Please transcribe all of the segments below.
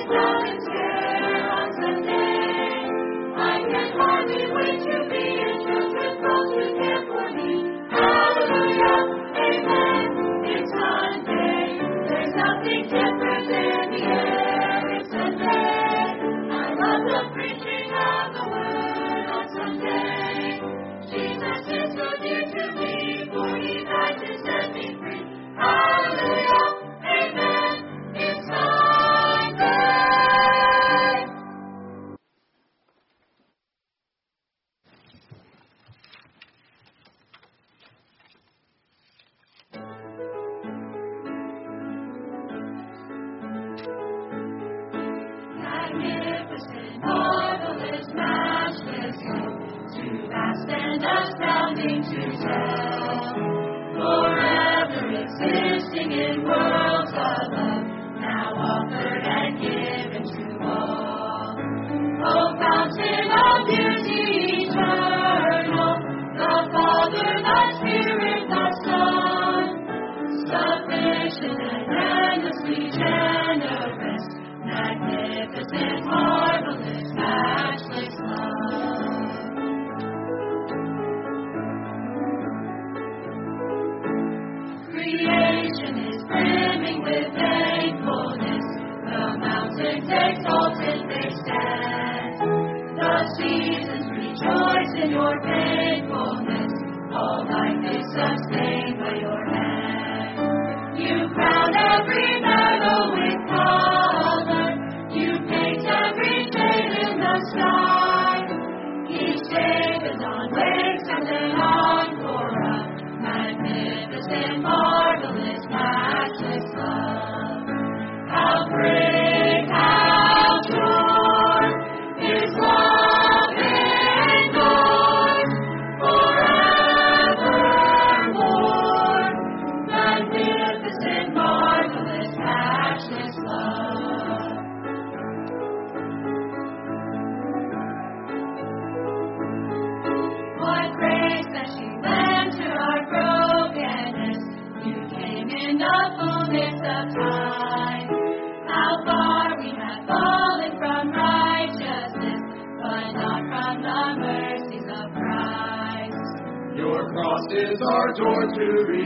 Is our door to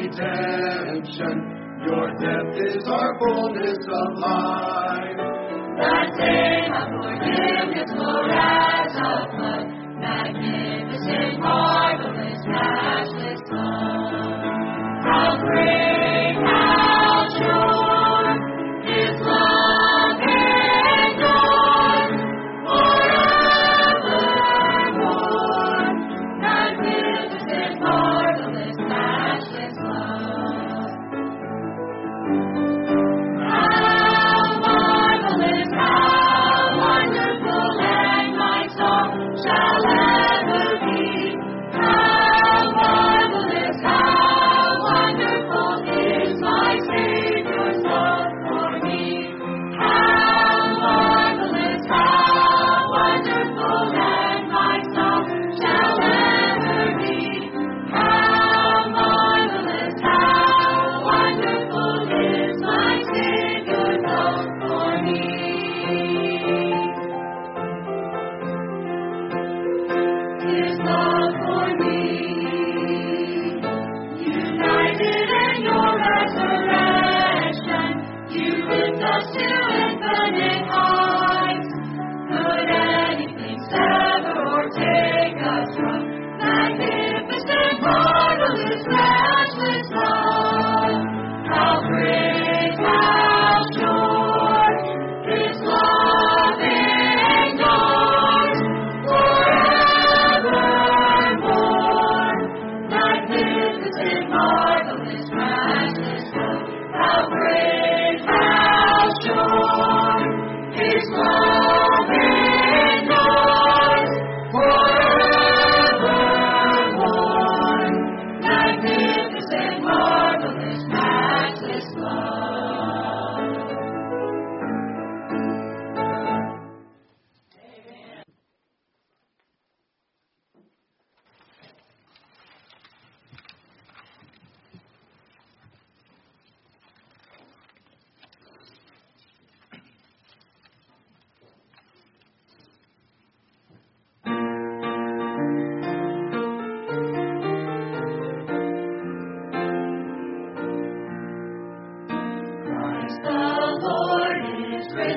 redemption. Your death is our fullness of life. That name of forgiveness flowed as of blood. Magnificent, marvelous, matchless love. How great, how sure His love endures forevermore. Magnificent, marvelous, matchless love. How marvelous, how wonderful and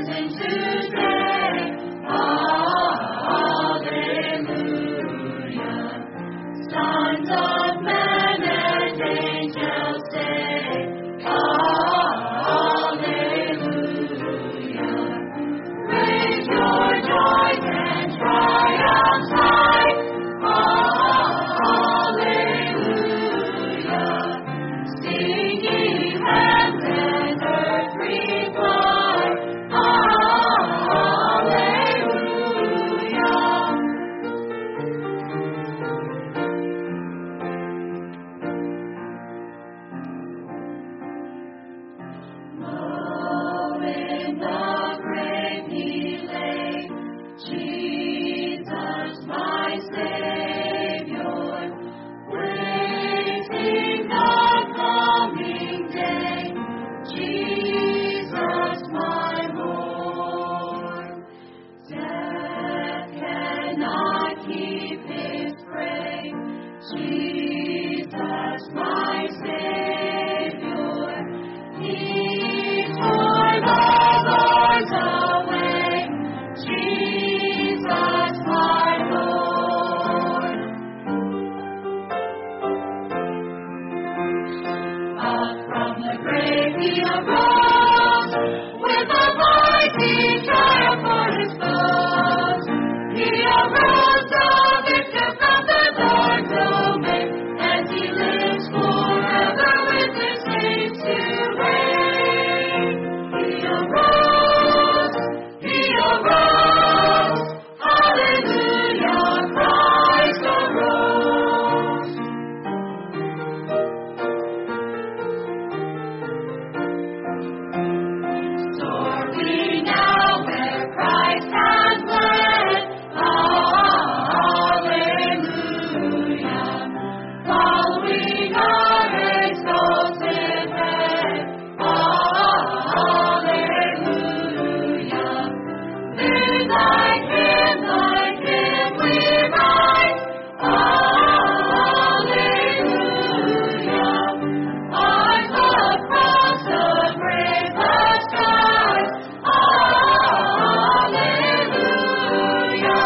risen today. Hallelujah. Sons of men and angels say, Hallelujah. Raise your joys and triumphs high. Hallelujah. Sing ye heavens and earth reply. Hallelujah. Low in the grave he lay, Jesus my Savior, waiting the coming day, Jesus my Lord. Death cannot keep his prey, Jesus my Savior, he tore the bars away, Jesus my Lord. Up from the grave he arose, with a mighty triumph for his foes. He arose a victor from the dark domain, and he lives forever with his saints to reign. He arose, hallelujah, Christ arose. Soar we now where Christ has led. Hallelujah. Following our exalted head. Hallelujah. Live like him we rise. Hallelujah. Ours the cross, the grave, the skies. Hallelujah.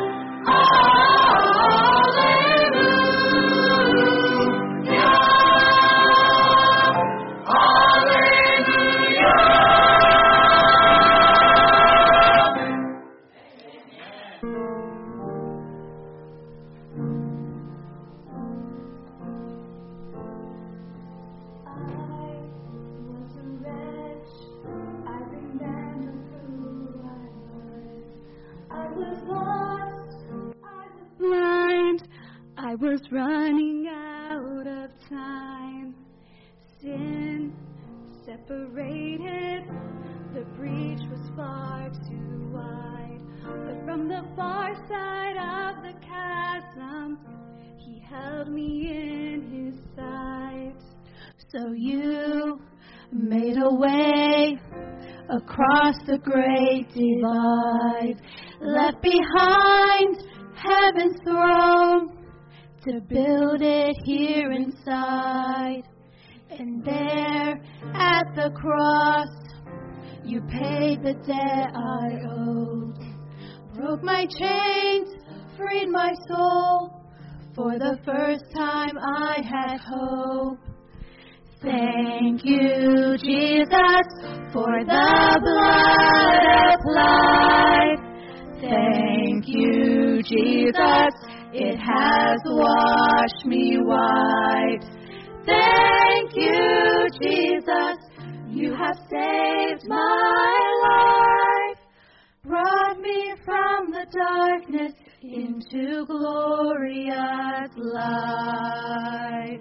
I was running out of time. Sin separated, the breach was far too wide. But from the far side of the chasm, he held me in his sight. So you made a way across the great divide, left behind heaven's throne to build it here inside. And there at the cross, you paid the debt I owed, broke my chains, freed my soul. For the first time I had hope. Thank you, Jesus, for the blood applied. Thank you, Jesus, it has washed me white. Thank you, Jesus, you have saved my life, brought me from the darkness into glorious light.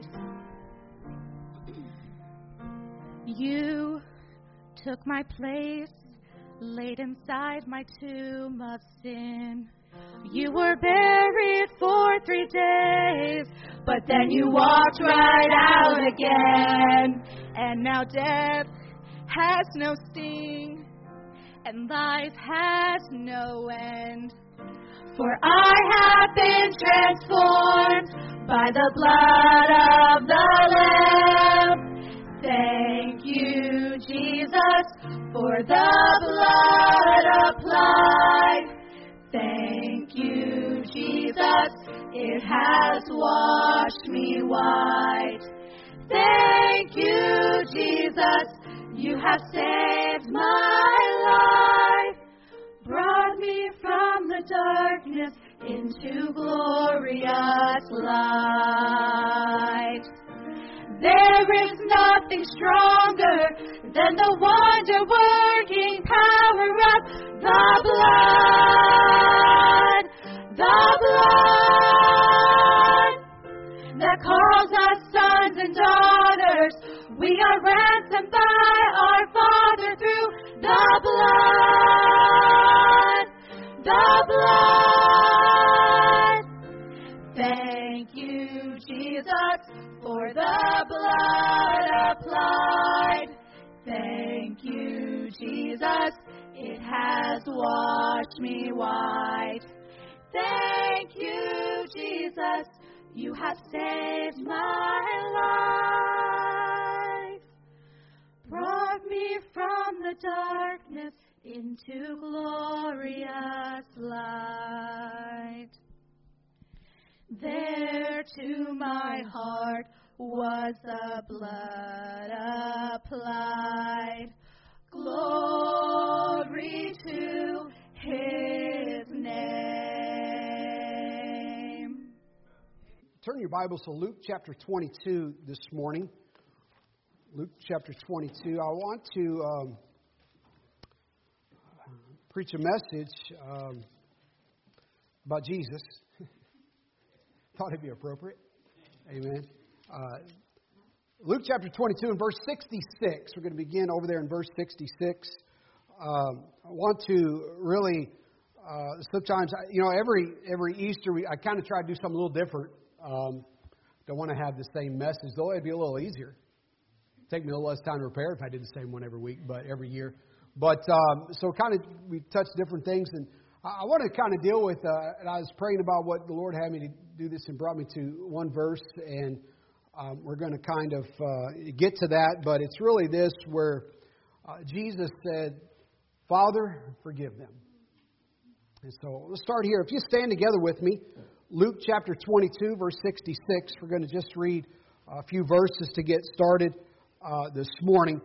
You took my place, laid inside my tomb of sin. You were buried for 3 days, but then you walked right out again. And now death has no sting, and life has no end. For I have been transformed by the blood of the Lamb. Thank you, Jesus, for the blood it has washed me white. Thank you, Jesus, you have saved my life. Brought me from the darkness into glorious light. There is nothing stronger than the wonder-working power of the blood. The blood that calls us sons and daughters. We are ransomed by our Father through the blood. The blood. Thank you, Jesus, for the blood applied. Thank you, Jesus, it has washed me white. Thank you, Jesus, you have saved my life. Brought me from the darkness into glorious light. There to my heart was the blood applied. Glory to His name. Turn your Bibles to Luke chapter 22 this morning. Luke chapter 22. I want to preach a message about Jesus. Thought it'd be appropriate. Amen. Luke chapter 22 and verse 66. We're going to begin over there in verse 66. I want to really, sometimes, every Easter, I kind of try to do something a little different. Don't want to have the same message, though it'd be a little easier. Take me a little less time to prepare if I did the same one every week, but every year. But so kind of we touch different things, and I want to kind of deal with. And I was praying about what the Lord had me to do this, and brought me to one verse, and we're going to kind of get to that. But it's really this where Jesus said, "Father, forgive them." And so let's start here. If you stand together with me, Luke chapter 22, verse 66. We're going to just read a few verses to get started this morning.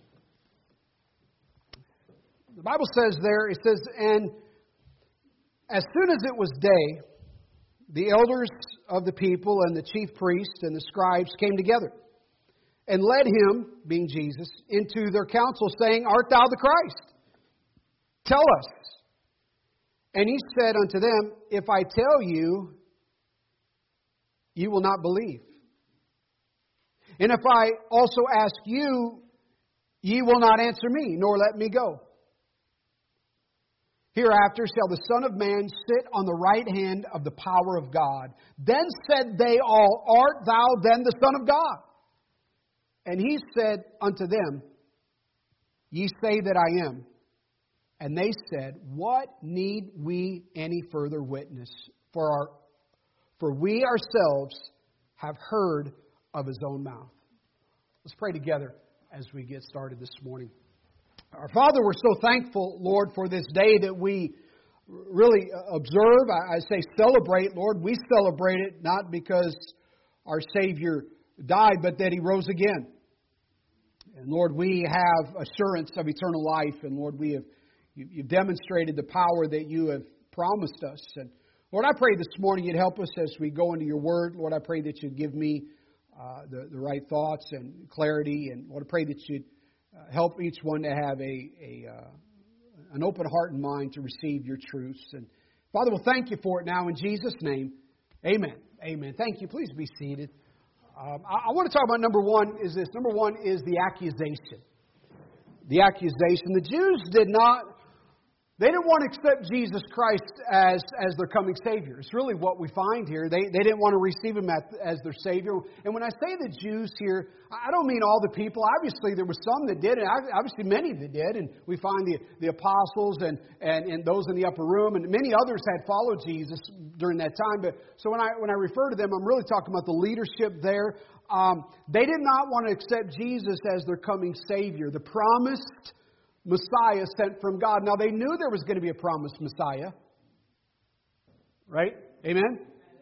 The Bible says there, it says, "And as soon as it was day, the elders of the people and the chief priests and the scribes came together and led him," being Jesus, "into their council, saying, Art thou the Christ? Tell us. And he said unto them, If I tell you, ye will not believe. And if I also ask you, ye will not answer me, nor let me go. Hereafter shall the Son of Man sit on the right hand of the power of God. Then said they all, Art thou then the Son of God? And he said unto them, Ye say that I am. And they said, What need we any further witness? For we ourselves have heard of his own mouth. Let's pray together as we get started this morning. Our Father, we're so thankful, Lord, for this day that we really observe. I say celebrate, Lord. We celebrate it not because our Savior died, but that He rose again. And Lord, we have assurance of eternal life. And Lord, you've demonstrated the power that you have promised us. And Lord, I pray this morning you'd help us as we go into your word. Lord, I pray that you'd give me the right thoughts and clarity. And Lord, I pray that you'd help each one to have an open heart and mind to receive your truths. And Father, we'll thank you for it now in Jesus' name. Amen. Amen. Thank you. Please be seated. I want to talk about number one is this. Number one is the accusation. The accusation. The Jews they didn't want to accept Jesus Christ as their coming Savior. It's really what we find here. They didn't want to receive Him as their Savior. And when I say the Jews here, I don't mean all the people. Obviously, there were some that did, and obviously many that did. And we find the apostles and those in the upper room, and many others had followed Jesus during that time. But so when I refer to them, I'm really talking about the leadership there. They did not want to accept Jesus as their coming Savior, the promised Messiah sent from God. Now, they knew there was going to be a promised Messiah. Right? Amen?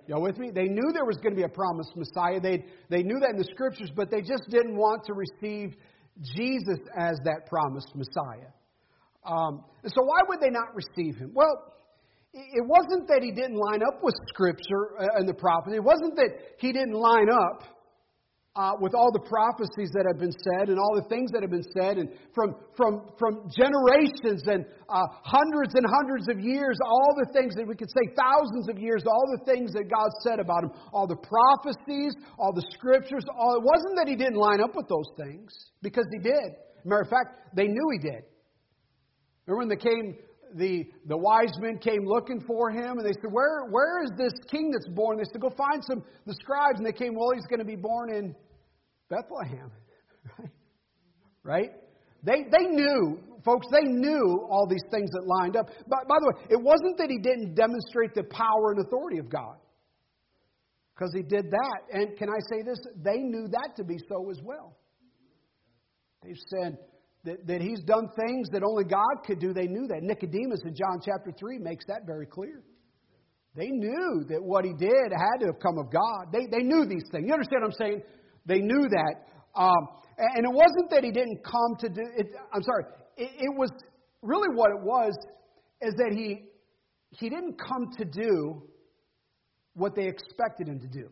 Y'all with me? They knew there was going to be a promised Messiah. They knew that in the Scriptures, but they just didn't want to receive Jesus as that promised Messiah. And so why would they not receive Him? Well, it wasn't that He didn't line up with Scripture and the prophets. It wasn't that He didn't line up with all the prophecies that have been said and all the things that have been said, and from generations and hundreds and hundreds of years, all the things that we could say, thousands of years, all the things that God said about Him, all the prophecies, all the Scriptures, it wasn't that He didn't line up with those things, because He did. Matter of fact, they knew He did. Remember when they came, the wise men came looking for Him, and they said, where is this king that's born? They said, go find the scribes. And they came, well, He's going to be born in Bethlehem. Right? They knew, folks, they knew all these things that lined up. By the way, it wasn't that He didn't demonstrate the power and authority of God, because He did that. And can I say this? They knew that to be so as well. They said that He's done things that only God could do. They knew that. Nicodemus in John chapter 3 makes that very clear. They knew that what He did had to have come of God. They knew these things. You understand what I'm saying? They knew that. And it wasn't that He didn't come to do it. I'm sorry. It was really what it was, is that He didn't come to do what they expected Him to do.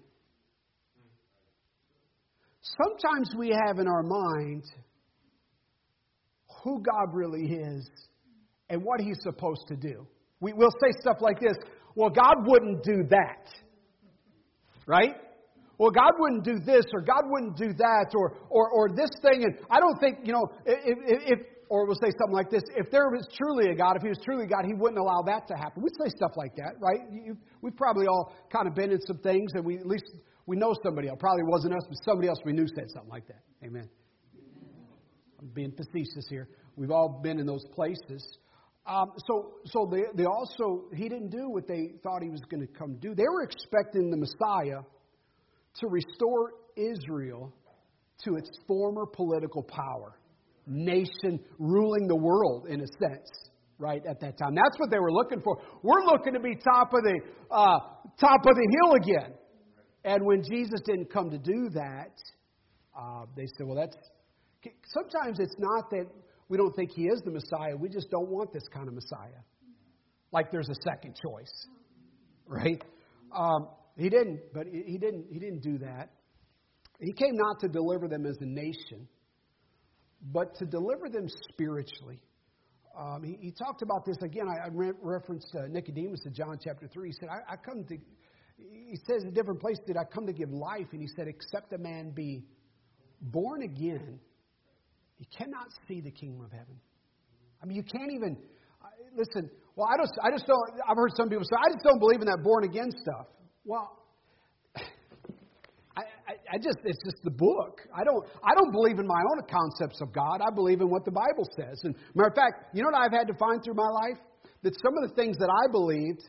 Sometimes we have in our mind who God really is and what He's supposed to do. We'll say stuff like this: well, God wouldn't do that. Right? Well, God wouldn't do this, or God wouldn't do that, or this thing. And I don't think, or we'll say something like this: if there was truly a God, if He was truly God, He wouldn't allow that to happen. We'd say stuff like that, right? We've probably all kind of been in some things, and at least we know somebody else. Probably wasn't us, but somebody else we knew said something like that. Amen. I'm being facetious here. We've all been in those places. So they also, He didn't do what they thought He was going to come do. They were expecting the Messiah to restore Israel to its former political power, nation ruling the world in a sense, right, at that time. That's what they were looking for. We're looking to be top of the hill again. And when Jesus didn't come to do that, they said, well, sometimes it's not that we don't think He is the Messiah. We just don't want this kind of Messiah. Like there's a second choice, right? He didn't do that. He came not to deliver them as a nation, but to deliver them spiritually. He talked about this again. I referenced Nicodemus in John chapter 3. He said, he says in a different place, did I come to give life? And He said, except a man be born again, he cannot see the kingdom of heaven. I mean, you can't even, listen, well, I just don't, I've heard some people say, I just don't believe in that born again stuff. Well, it's just the book. I don't believe in my own concepts of God. I believe in what the Bible says. And matter of fact, you know what I've had to find through my life? That some of the things that I believed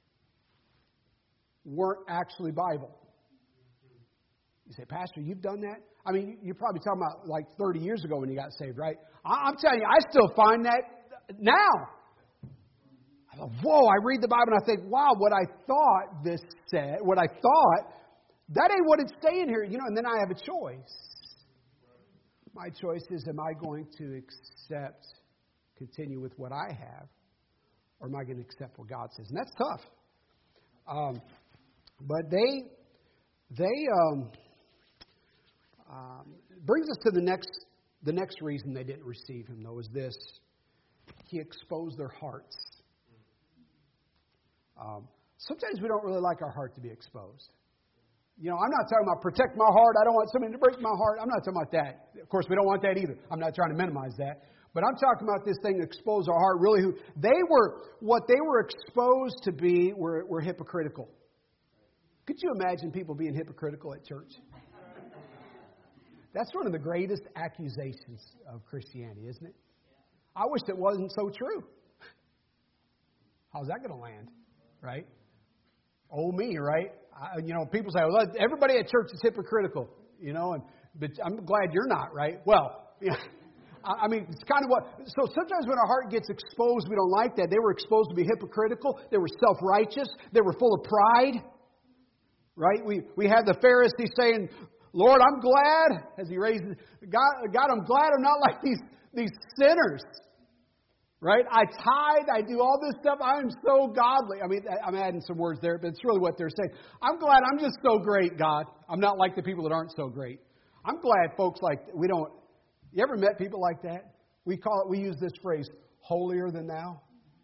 weren't actually Bible. You say, Pastor, you've done that? I mean, you're probably talking about like 30 years ago when you got saved, right? I'm telling you, I still find that now. I thought, whoa, I read the Bible and I think, wow, what I thought this said, that ain't what it's saying here. And then I have a choice. My choice is, am I going to continue with what I have, or am I going to accept what God says? And that's tough. But brings us to the next reason they didn't receive Him, though, is this: He exposed their hearts. Sometimes we don't really like our heart to be exposed. I'm not talking about protect my heart. I don't want somebody to break my heart. I'm not talking about that. Of course, we don't want that either. I'm not trying to minimize that. But I'm talking about this thing, expose our heart. Really, what they were exposed to be were hypocritical. Could you imagine people being hypocritical at church? That's one of the greatest accusations of Christianity, isn't it? I wish it wasn't so true. How's that going to land? Right? Oh, me, right? People say, well, everybody at church is hypocritical, but I'm glad you're not, right? Well, I mean, it's kind of so sometimes when our heart gets exposed, we don't like that. They were exposed to be hypocritical. They were self-righteous. They were full of pride. right? We had the Pharisee saying, Lord, I'm glad, as he raises, God, I'm glad I'm not like these sinners. Right? I tithe, I do all this stuff, I'm so godly. I mean, I'm adding some words there, but it's really what they're saying. I'm glad I'm just so great, God. I'm not like the people that aren't so great. I'm glad folks you ever met people like that? We use this phrase, holier than thou.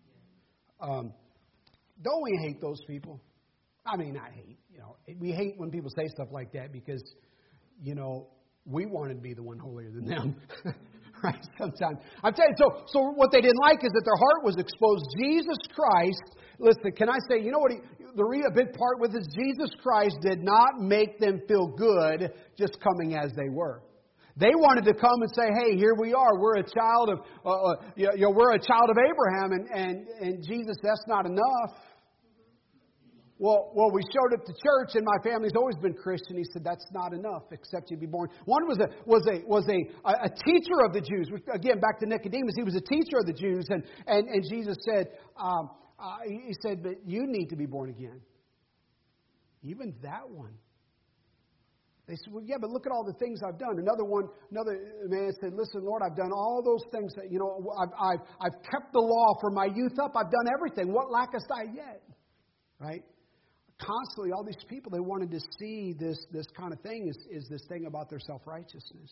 Don't we hate those people? I mean, not hate. We hate when people say stuff like that because, we wanted to be the one holier than them. Right? Sometimes. I'm telling you, so what they didn't like is that their heart was exposed. Jesus Christ, listen, can I say, a big part with this, Jesus Christ did not make them feel good just coming as they were. They wanted to come and say, hey, here we are. We're a child of, we're a child of Abraham. And Jesus, that's not enough. Well, we showed up to church, and my family's always been Christian. He said, that's not enough, except you be born. One was a teacher of the Jews. Again, back to Nicodemus. He was a teacher of the Jews, and Jesus said, he said, but you need to be born again. Even that one. They said, well, yeah, but look at all the things I've done. Another man said, listen, Lord, I've done all those things that, I've kept the law from my youth up. I've done everything. What lackest I yet? Right? Constantly, all these people, they wanted to see this kind of thing is this thing about their self-righteousness.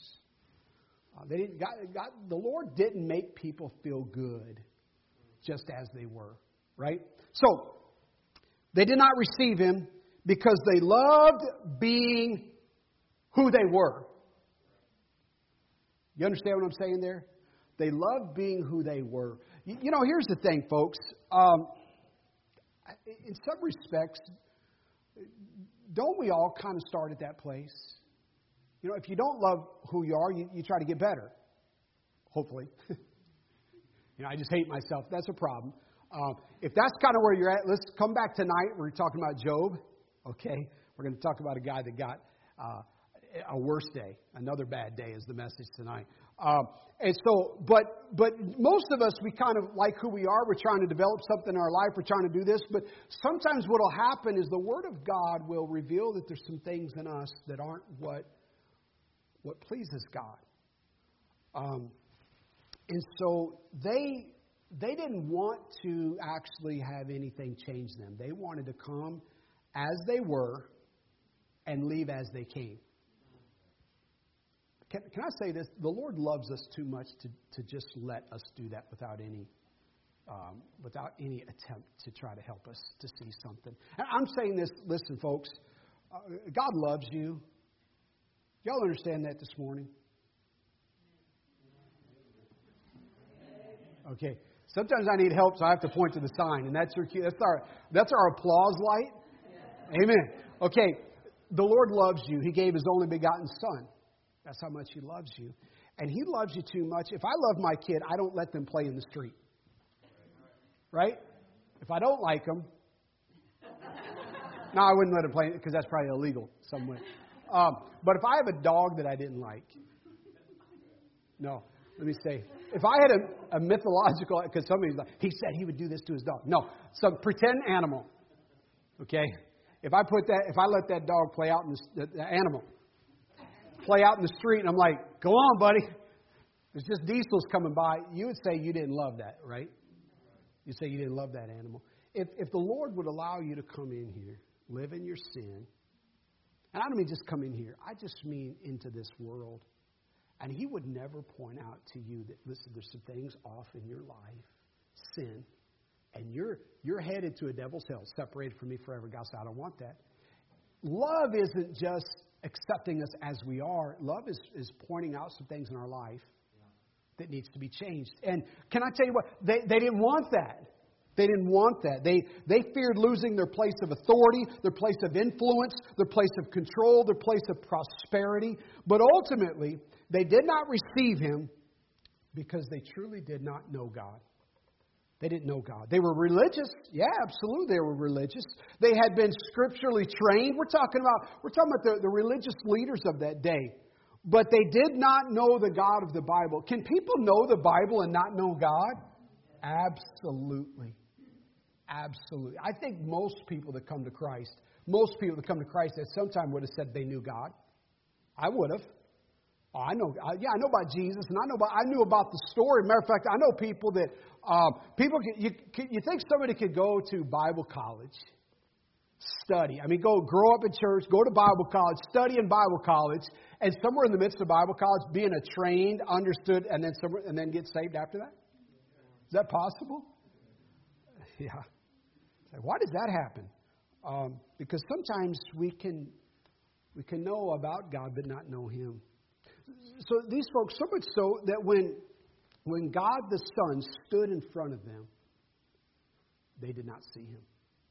The Lord didn't make people feel good just as they were, right? So, they did not receive Him because they loved being who they were. You understand what I'm saying there? They loved being who they were. Here's the thing, folks. In some respects, don't we all kind of start at that place? If you don't love who you are, you try to get better. Hopefully. I just hate myself. That's a problem. If that's kind of where you're at, let's come back tonight. We're talking about Job. Okay? We're going to talk about a guy that got a worse day. Another bad day is the message tonight. But most of us, we kind of like who we are. We're trying to develop something in our life. We're trying to do this. But sometimes what will happen is the Word of God will reveal that there's some things in us that aren't what pleases God. And so they didn't want to actually have anything change them. They wanted to come as they were and leave as they came. Can I say this? The Lord loves us too much to just let us do that without any attempt to try to help us to see something. And I'm saying this, listen, folks, God loves you. Y'all understand that this morning? Okay. Sometimes I need help, so I have to point to the sign, and that's our applause light. Amen. Okay. The Lord loves you. He gave His only begotten Son. That's how much He loves you. And He loves you too much. If I love my kid, I don't let them play in the street. Right? If I don't like them, no, I wouldn't let them play because that's probably illegal somewhere. But if I have a dog that I didn't like, no, let me say, if I had a mythological, because somebody's like, he said he would do this to his dog. No, some pretend animal. Okay? If I let that dog play out in the animal, play out in the street, and I'm like, go on, buddy. There's just diesels coming by. You would say you didn't love that, right? You say you didn't love that animal. If the Lord would allow you to come in here, live in your sin, and I don't mean just come in here. I just mean into this world. And He would never point out to you that, listen, there's some things off in your life, sin, and you're headed to a devil's hell, separated from me forever. God said, I don't want that. Love isn't just accepting us as we are. Love is pointing out some things in our life that needs to be changed. And can I tell you what? They didn't want that. They didn't want that. They feared losing their place of authority, their place of influence, their place of control, their place of prosperity. But ultimately, they did not receive Him because they truly did not know God. They didn't know God. They were religious. Yeah, absolutely, they were religious. They had been scripturally trained. We're talking about the religious leaders of that day. But they did not know the God of the Bible. Can people know the Bible and not know God? Absolutely. Absolutely. I think most people that come to Christ at some time would have said they knew God. I would have. Oh, I know about Jesus, and I knew about the story. Matter of fact, I know people that you think somebody could go to Bible college, study. I mean, grow up in church, go to Bible college, study in Bible college, and somewhere in the midst of Bible college, being a trained, understood, and then get saved after that. Is that possible? Yeah. Why does that happen? Because sometimes we can know about God but not know Him. So these folks, so much so that when God the Son stood in front of them, they did not see Him.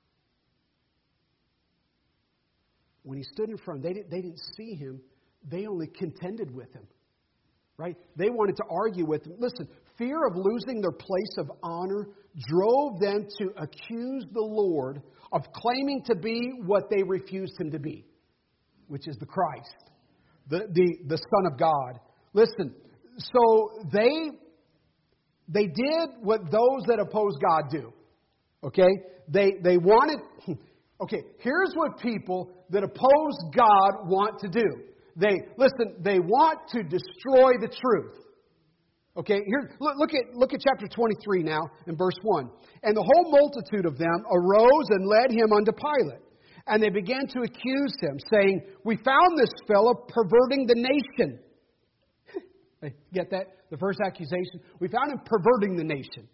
When He stood in front, they didn't see Him. They only contended with Him. Right? They wanted to argue with Him. Listen, fear of losing their place of honor drove them to accuse the Lord of claiming to be what they refused Him to be, which is the Christ, the Son of God. Listen, so they did what those that oppose God do. Okay? They wanted... Okay, here's what people that oppose God want to do. They want to destroy the truth. Okay, here look at chapter 23 now in verse 1. And the whole multitude of them arose and led him unto Pilate. And they began to accuse him, saying, "We found this fellow perverting the nation." Get that? The first accusation. We found him perverting the nation.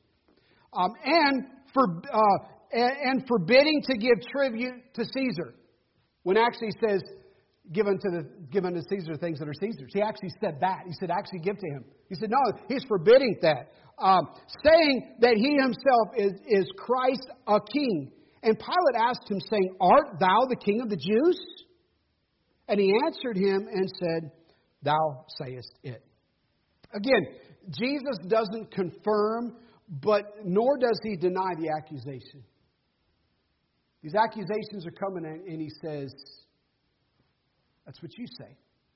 And forbidding to give tribute to Caesar. When actually he says, give unto Caesar things that are Caesar's. He actually said that. He said, actually give to him. He said, no, he's forbidding that. Saying that he himself is Christ a king. And Pilate asked him, saying, "Art thou the king of the Jews?" And he answered him and said, "Thou sayest it." Again, Jesus doesn't confirm, but nor does he deny the accusation. These accusations are coming in, and he says, "That's what you say.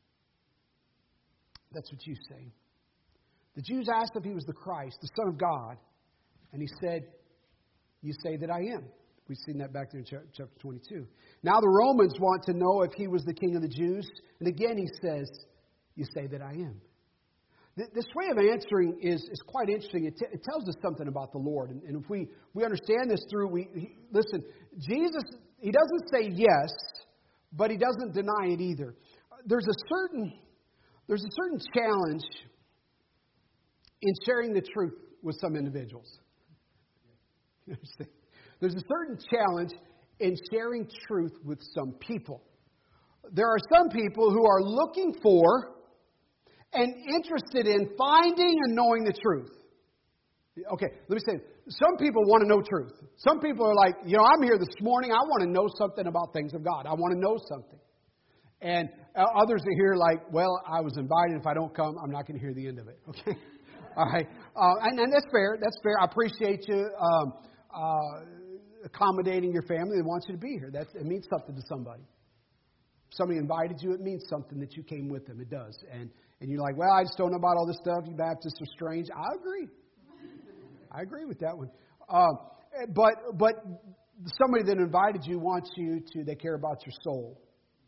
That's what you say." The Jews asked if he was the Christ, the Son of God. And he said, "You say that I am." We've seen that back there in chapter 22. Now the Romans want to know if he was the king of the Jews. And again he says, "You say that I am." This way of answering is quite interesting. It tells us something about the Lord. And if we understand this through, listen, Jesus, he doesn't say yes, but he doesn't deny it either. There's a certain challenge in sharing the truth with some individuals. You understand? There's a certain challenge in sharing truth with some people. There are some people who are looking for and interested in finding and knowing the truth. Okay, let me say, some people want to know truth. Some people are like, I'm here this morning, I want to know something about things of God. I want to know something. And others are here like, well, I was invited. If I don't come, I'm not going to hear the end of it. Okay? All right. And that's fair. That's fair. I appreciate you accommodating your family. They want you to be here. It means something to somebody. If somebody invited you, it means something that you came with them. It does. And you're like, well, I just don't know about all this stuff. You Baptists are strange. I agree. I agree with that one. But somebody that invited you wants you to, they care about your soul.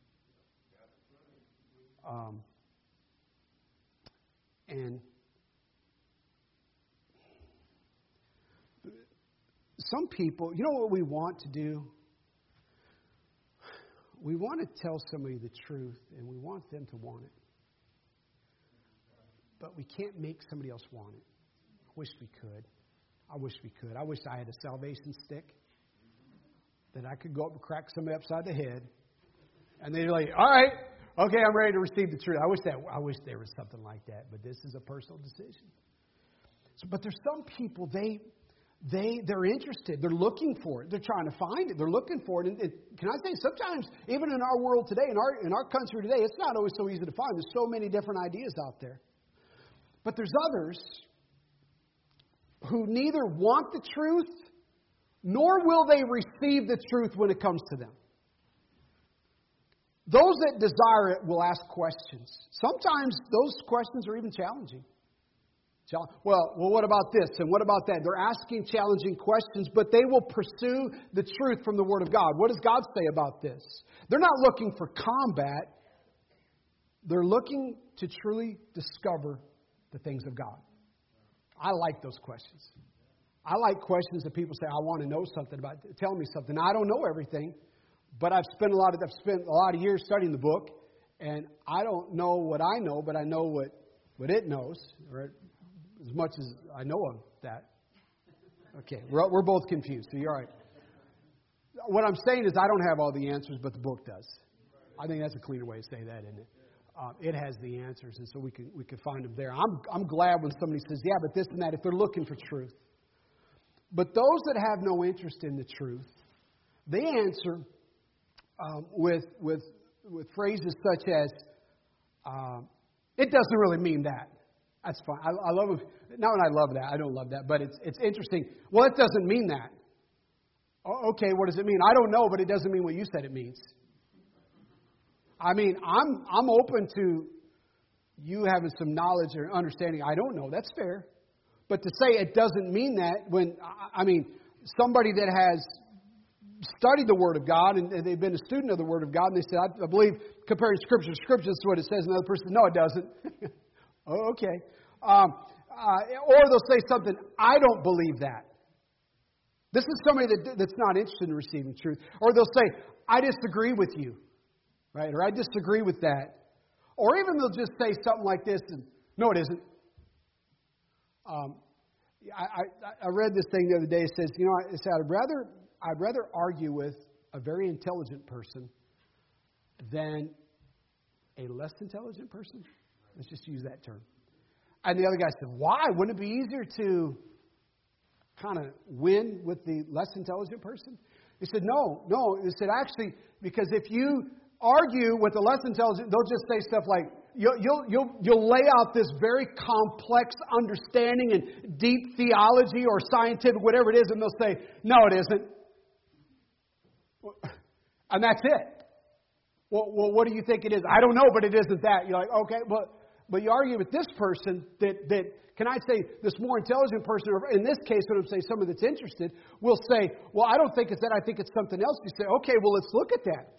And some people, you know what we want to do? We want to tell somebody the truth, and we want them to want it. But we can't make somebody else want it. I wish we could. I wish I had a salvation stick that I could go up and crack somebody upside the head. And they're like, all right, okay, I'm ready to receive the truth. I wish there was something like that, but this is a personal decision. But there's some people, they're interested. They're looking for it. They're trying to find it. They're looking for it. And can I say, sometimes, even in our world today, in our country today, it's not always so easy to find. There's so many different ideas out there. But there's others who neither want the truth, nor will they receive the truth when it comes to them. Those that desire it will ask questions. Sometimes those questions are even challenging. Well, what about this and what about that? They're asking challenging questions, but they will pursue the truth from the Word of God. What does God say about this? They're not looking for combat. They're looking to truly discover the things of God. I like those questions. I like questions that people say, I want to know something about. Tell me something. I don't know everything, but I've spent a lot of years studying the book, and I don't know what I know, but I know what it knows, or as much as I know of that. Okay, we're both confused, so you're all right. What I'm saying is I don't have all the answers, but the book does. I think that's a cleaner way to say that, isn't it? It has the answers, and so we can find them there. I'm glad when somebody says, yeah, but this and that, if they're looking for truth. But those that have no interest in the truth, they answer with phrases such as, it doesn't really mean that. That's fine. I love it. Now, and I love that. I don't love that, but it's interesting. Well, it doesn't mean that. Okay, what does it mean? I don't know, but it doesn't mean what you said it means. I mean, I'm open to you having some knowledge or understanding. I don't know. That's fair. But to say it doesn't mean that when, somebody that has studied the Word of God and they've been a student of the Word of God and they said, I believe comparing Scripture to Scripture, this is what it says. Another person says, no, it doesn't. Oh, okay. Or they'll say something, I don't believe that. This is somebody that's not interested in receiving truth. Or they'll say, I disagree with you. Right? Or I disagree with that. Or even they'll just say something like this, and no, it isn't. I read this thing the other day. It says, I'd rather argue with a very intelligent person than a less intelligent person. Let's just use that term. And the other guy said, why? Wouldn't it be easier to kind of win with the less intelligent person? He said, no. He said, actually, because if you argue with the less intelligent, they'll just say stuff like, you'll lay out this very complex understanding and deep theology or scientific, whatever it is, and they'll say, no, it isn't. And that's it. Well, what do you think it is? I don't know, but it isn't that. You're like, okay, but you argue with this person that can I say this more intelligent person, or in this case, when I'm saying someone that's interested, will say, well, I don't think it's that, I think it's something else. You say, okay, well, let's look at that.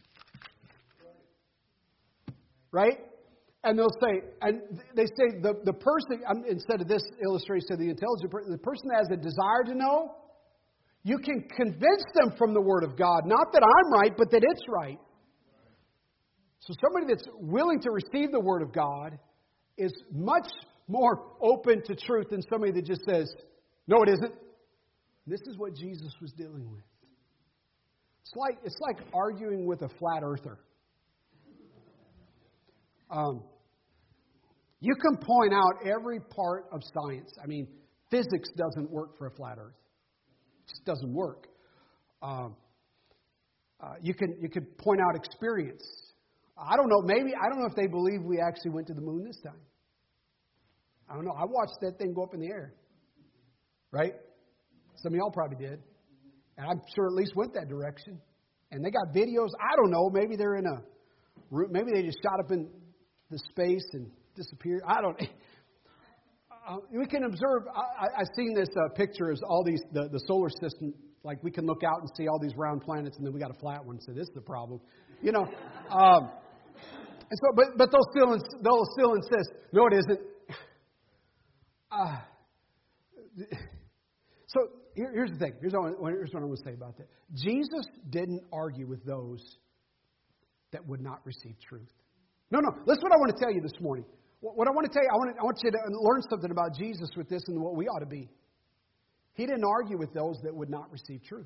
Right? And they'll say, and they say the person, instead of this illustration, the intelligent person, the person that has a desire to know, you can convince them from the Word of God, not that I'm right, but that it's right. So somebody that's willing to receive the Word of God is much more open to truth than somebody that just says, no, it isn't. This is what Jesus was dealing with. It's like arguing with a flat earther. You can point out every part of science. I mean, physics doesn't work for a flat earth. It just doesn't work. You can point out experience. I don't know if they believe we actually went to the moon this time. I don't know. I watched that thing go up in the air. Right? Some of y'all probably did. And I'm sure at least went that direction. And they got videos. I don't know. Maybe they're in a room. Maybe they just shot up in the space and disappeared. I don't know. We can observe. I've seen this picture as all these, the solar system. Like we can look out and see all these round planets, and then we got a flat one. So this is the problem. You know. And so, but they'll still insist. No, it isn't. So here's the thing. Here's what I want to say about that. Jesus didn't argue with those that would not receive truth. No. Listen, what I want to tell you this morning. What I want to tell you, I want you to learn something about Jesus with this and what we ought to be. He didn't argue with those that would not receive truth.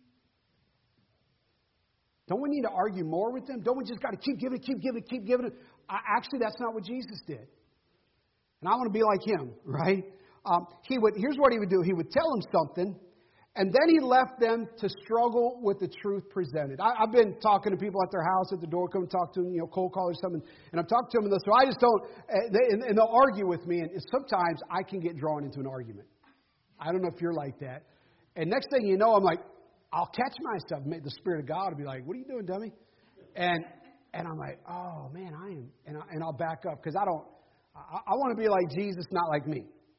Don't we need to argue more with them? Don't we just got to keep giving it? Actually, that's not what Jesus did. And I want to be like him, right? Here's what he would do. He would tell them something, and then he left them to struggle with the truth presented. I've been talking to people at their house, at the door, come and talk to them, cold call or something, and I've talked to them, and so I just don't, and they'll argue with me, and sometimes I can get drawn into an argument. I don't know if you're like that. And next thing you know, I'm like, I'll catch myself. The Spirit of God will be like, what are you doing, dummy? And I'm like, oh, man, I am. And I'll back up because I want to be like Jesus, not like me.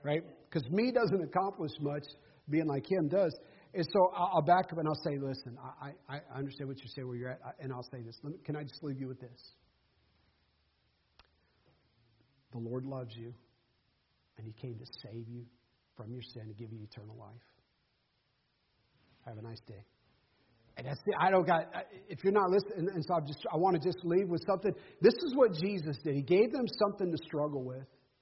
right? Because me doesn't accomplish much, being like him does. And so I'll back up and I'll say, listen, I understand what you say, where you're at, and I'll say this. Can I just leave you with this? The Lord loves you, and He came to save you from your sin and give you eternal life. Have a nice day. And that's it. If you're not listening, and so I want to just leave with something. This is what Jesus did. He gave them something to struggle with.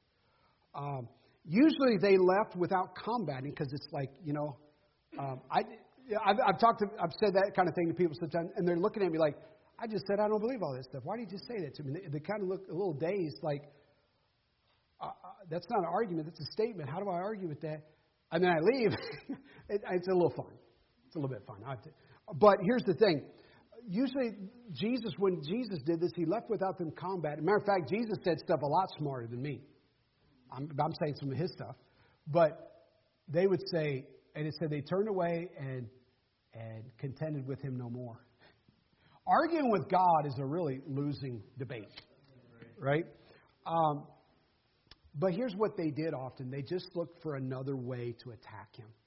Usually they left without combating because it's like, I've said that kind of thing to people sometimes, and they're looking at me like, I just said I don't believe all this stuff. Why did you just say that to me? They kind of look a little dazed, like, that's not an argument, that's a statement. How do I argue with that? And then I leave. It's a little fun. It's a little bit fun. But here's the thing. Usually, when Jesus did this, He left without them combating. Matter of fact, Jesus said stuff a lot smarter than me. I'm saying some of His stuff. But they would say, and it said they turned away and contended with Him no more. Arguing with God is a really losing debate. Right? But here's what they did often. They just looked for another way to attack Him.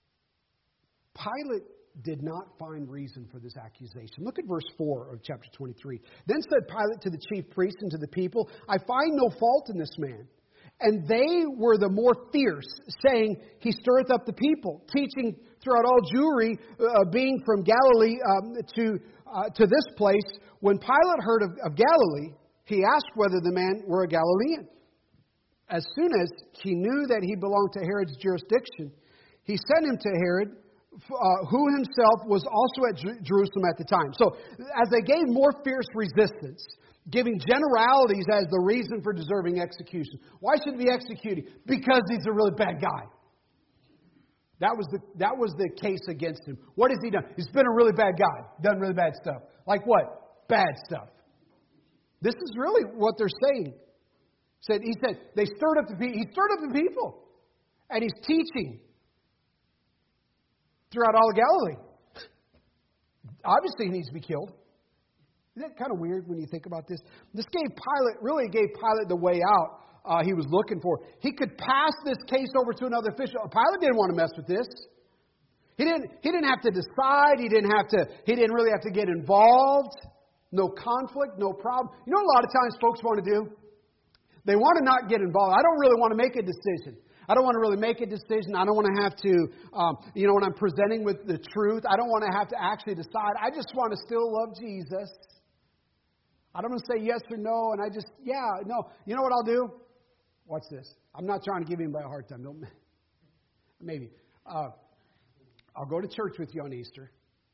Pilate did not find reason for this accusation. Look at verse 4 of chapter 23. Then said Pilate to the chief priests and to the people, I find no fault in this man. And they were the more fierce, saying, He stirreth up the people, teaching throughout all Jewry, being from Galilee to this place. When Pilate heard of Galilee, he asked whether the man were a Galilean. As soon as he knew that he belonged to Herod's jurisdiction, he sent him to Herod, who himself was also at Jerusalem at the time. So, as they gave more fierce resistance, giving generalities as the reason for deserving execution. Why should he be executed? Because he's a really bad guy. That was the case against him. What has he done? He's been a really bad guy. Done really bad stuff. Like what? Bad stuff. This is really what they're saying. He said they stirred up the people. He stirred up the people, and he's teaching throughout all of Galilee. Obviously, he needs to be killed. Isn't that kind of weird when you think about this? This gave Pilate the way out he was looking for. He could pass this case over to another official. Pilate didn't want to mess with this. He didn't have to decide. He didn't really have to get involved. No conflict, no problem. You know what a lot of times folks want to do? They want to not get involved. I don't really want to make a decision. I don't want to really make a decision. I don't want to have to, when I'm presenting with the truth, I don't want to have to actually decide. I just want to still love Jesus. I don't want to say yes or no, and no. You know what I'll do? Watch this. I'm not trying to give anybody a hard time. Maybe. I'll go to church with you on Easter,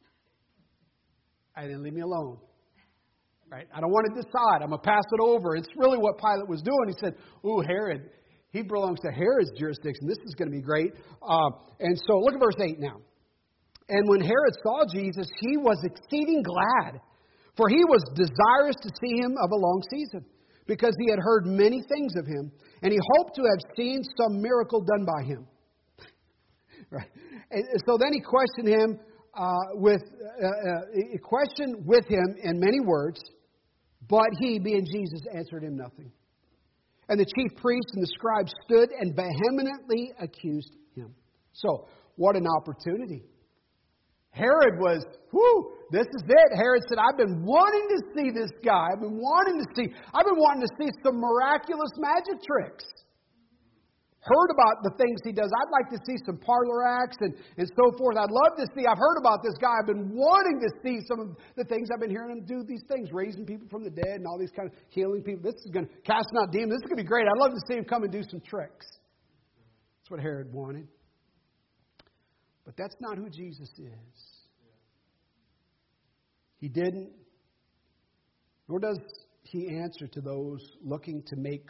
and then leave me alone. Right? I don't want to decide. I'm going to pass it over. It's really what Pilate was doing. He said, ooh, Herod, he belongs to Herod's jurisdiction. This is going to be great. And so look at verse 8 now. And when Herod saw Jesus, he was exceeding glad, for he was desirous to see him of a long season, because he had heard many things of him, and he hoped to have seen some miracle done by him. Right? And so then he questioned him he questioned with him in many words, but he, being Jesus, answered him nothing. And the chief priests and the scribes stood and vehemently accused him. So, what an opportunity. Herod was, this is it. Herod said, I've been wanting to see this guy. I've been wanting to see some miraculous magic tricks. Heard about the things he does. I'd like to see some parlor acts and so forth. I'd love to see. I've heard about this guy. I've been wanting to see some of the things. I've been hearing him do these things, raising people from the dead and all these kind of healing people. This is going to casting out demons. This is going to be great. I'd love to see him come and do some tricks. That's what Herod wanted. But that's not who Jesus is. He didn't, nor does he answer to those looking to make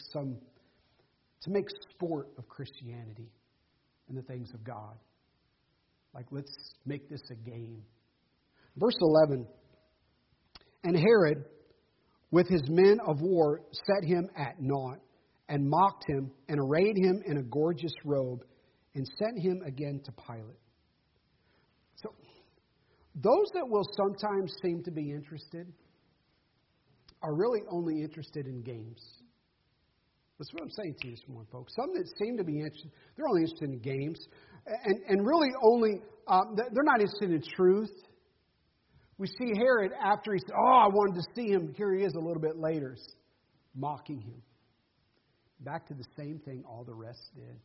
sport of Christianity and the things of God. Like, let's make this a game. Verse 11, and Herod, with his men of war, set him at naught, and mocked him, and arrayed him in a gorgeous robe, and sent him again to Pilate. So, those that will sometimes seem to be interested are really only interested in games. That's what I'm saying to you this morning, folks. Some that seem to be interested, they're only interested in games. And really only, they're not interested in truth. We see Herod after he said, I wanted to see him. Here he is a little bit later, mocking him. Back to the same thing all the rest did.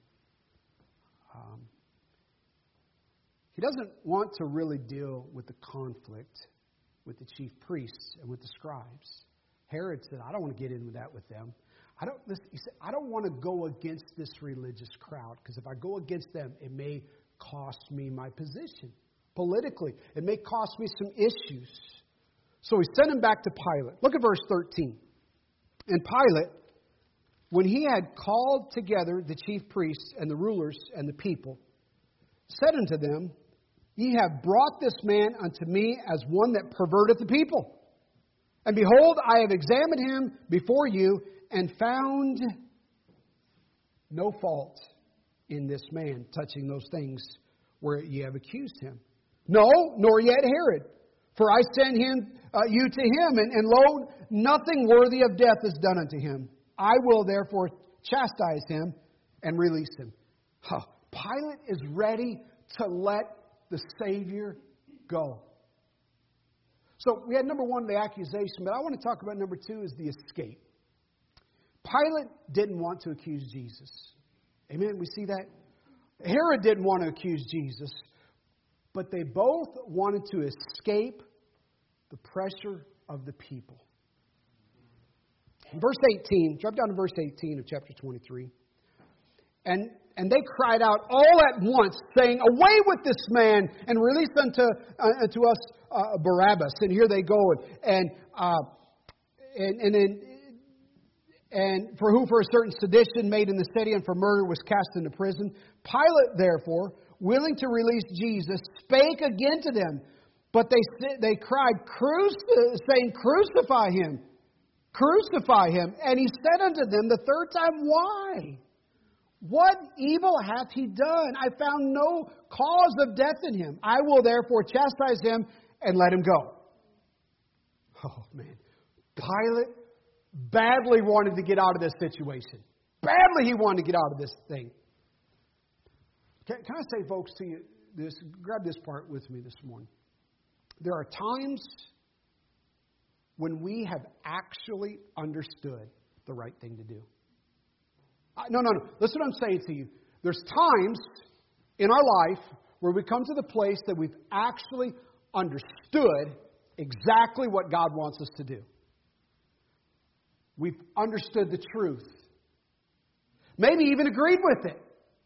He doesn't want to really deal with the conflict with the chief priests and with the scribes. Herod said, I don't want to get into that with them. He said, I don't want to go against this religious crowd, because if I go against them, it may cost me my position politically. It may cost me some issues. So he sent him back to Pilate. Look at verse 13. And Pilate, when he had called together the chief priests and the rulers and the people, said unto them, Ye have brought this man unto me as one that perverteth the people. And behold, I have examined him before you, and found no fault in this man touching those things where ye have accused him. No, nor yet Herod. For I send you to him, and lo, nothing worthy of death is done unto him. I will therefore chastise him and release him. Pilate is ready to let the Savior go. So we had number one, the accusation, but I want to talk about number two is the escape. Pilate didn't want to accuse Jesus. Amen? We see that? Herod didn't want to accuse Jesus, but they both wanted to escape the pressure of the people. In verse 18, drop down to verse 18 of chapter 23. And they cried out all at once, saying, Away with this man, and release unto us Barabbas. And here they go. And for who for a certain sedition made in the city and for murder was cast into prison. Pilate, therefore, willing to release Jesus, spake again to them. But they cried, saying, Crucify him! Crucify him! And he said unto them the third time, Why? What evil hath he done? I found no cause of death in him. I will therefore chastise him and let him go. Oh, man. Pilate badly wanted to get out of this situation. Badly he wanted to get out of this thing. Can I say, folks, to you this? Grab this part with me this morning. There are times when we have actually understood the right thing to do. No. Listen what I'm saying to you. There's times in our life where we come to the place that we've actually understood exactly what God wants us to do. We've understood the truth. Maybe even agreed with it.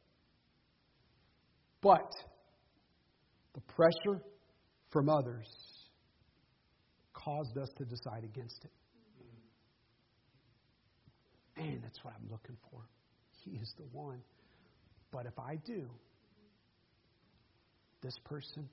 But the pressure from others caused us to decide against it. Man, that's what I'm looking for. He is the one. But if I do, this person,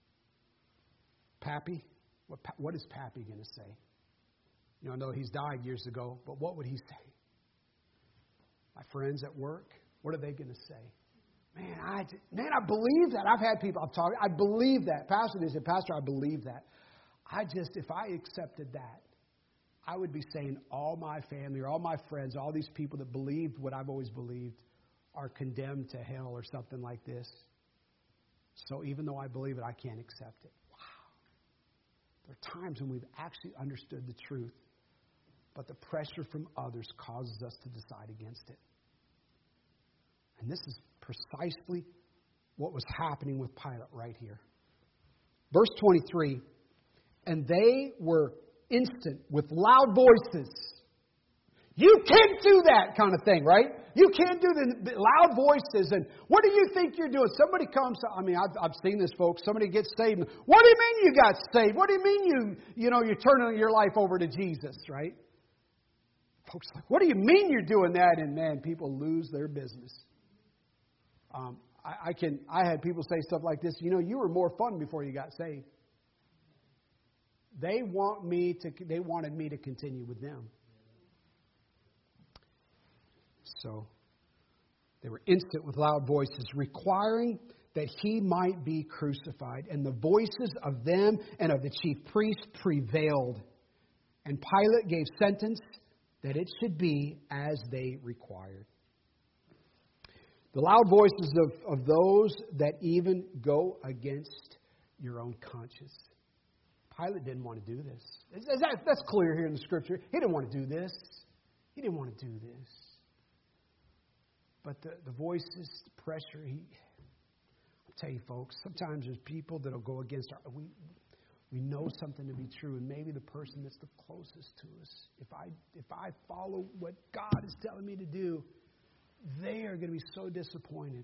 Pappy, what is Pappy going to say? I know he's died years ago, but what would he say? My friends at work, what are they going to say? Man, I believe that. I've had people, I believe that. Pastor said, Pastor, I believe that. If I accepted that, I would be saying all my family or all my friends, all these people that believed what I've always believed are condemned to hell or something like this. So even though I believe it, I can't accept it. Wow. There are times when we've actually understood the truth, but the pressure from others causes us to decide against it. And this is precisely what was happening with Pilate right here. Verse 23, and they were instant with loud voices. You can't do that kind of thing, right? You can't do the loud voices. And what do you think you're doing? Somebody comes, I've seen this, folks. Somebody gets saved. What do you mean you got saved? What do you mean you're turning your life over to Jesus, right? Folks, like, what do you mean you're doing that? And man, people lose their business. I had people say stuff like this. You were more fun before you got saved. They wanted me to continue with them. So they were instant with loud voices, requiring that he might be crucified. And the voices of them and of the chief priests prevailed. And Pilate gave sentence that it should be as they required. The loud voices of those that even go against your own conscience. Pilate didn't want to do this. That's clear here in the Scripture. He didn't want to do this. He didn't want to do this. But the voices, the pressure, I'll tell you folks, sometimes there's people that will go against our... We know something to be true, and maybe the person that's the closest to us, if I follow what God is telling me to do, they are going to be so disappointed.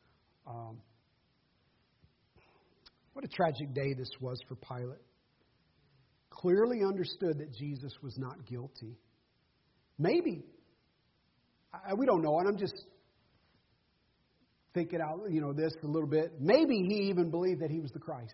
What a tragic day this was for Pilate. Clearly understood that Jesus was not guilty. Maybe, we don't know, and I'm just thinking out, this a little bit. Maybe he even believed that he was the Christ.